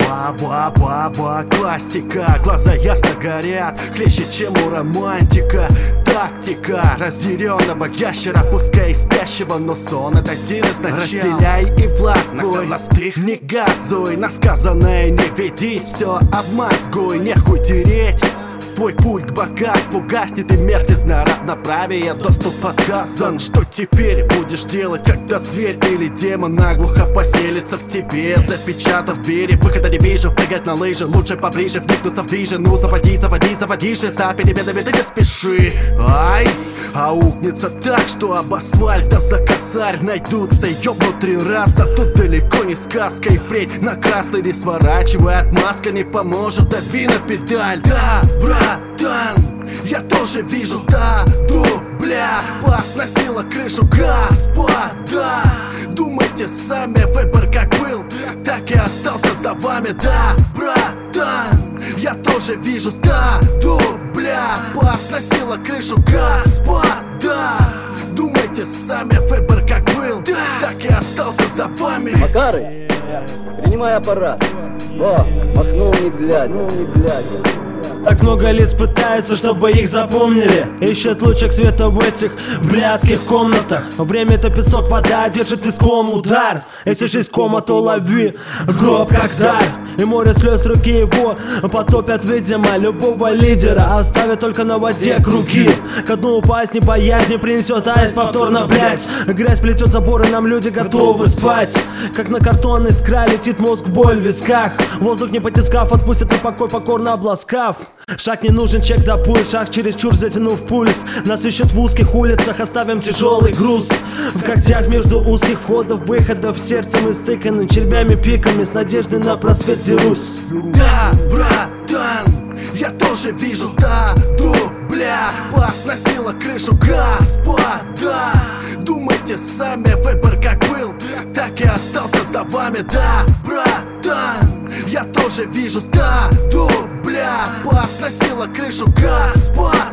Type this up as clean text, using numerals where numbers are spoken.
Ба-ба-ба-ба, классика. Глаза ясно горят, хлеще, чем у романтика. Тактика разъяренного ящера, пускай и спящего, но сон — это один из начал. Разделяй и властвуй, не газуй, на сказанное не ведись, все обмазгуй, нехуй тереть. Твой путь к богатству гаснет и меркнет на равноправие, доступ показан. Что теперь будешь делать, когда зверь или демон наглухо поселится в тебе, запечатав двери? Выхода не вижу, прыгать на лыжи, лучше поближе вникнуться в движи. Ну заводи же, за переменами ты не спеши. Ай, аукнется так, что об асфальта за косарь найдутся ёбнутый раз. А тут далеко не сказка, и впредь на красный не сворачивай, отмазка не поможет, дави на педаль. Да, братан, я тоже вижу стаду, бля, бас носила крышу господа. Думайте сами, выбор как был, так и остался за вами. Да, братан, я тоже вижу стаду, бля, бас носила крышу господа. Думайте сами, выбор как был, так и остался за вами. Макары, принимай аппарат. О, махнул не глядя. Так много лиц пытаются, чтобы их запомнили. Ищут лучик света в этих блядских комнатах. Время — это песок, вода держит виском удар. Если жизнь кома, то лови гроб как дар. И море слез руки его потопят, видимо, любого лидера. Оставят только на воде круги. Ко дну упасть не боясь, не принесет аист повторно, блять. Грязь плетет заборы, нам люди готовы спать. Как на картонный скрай летит мозг, боль в висках. Воздух не потискав, отпустит на покой, покорно обласкав. Шаг не нужен, чек за пульс, шаг чересчур затянув пульс. Нас ищут в узких улицах, оставим тяжелый груз. В когтях между узких входов, выходов, сердцем истыканы червями, пиками, с надеждой на просвет дерусь. Да, братан, я тоже вижу стаду, бля, бас носила крышу господа. Думайте сами, выбор как был, так и остался за вами. Да, братан, я тоже вижу стаду, бля, бас носила крышу господа.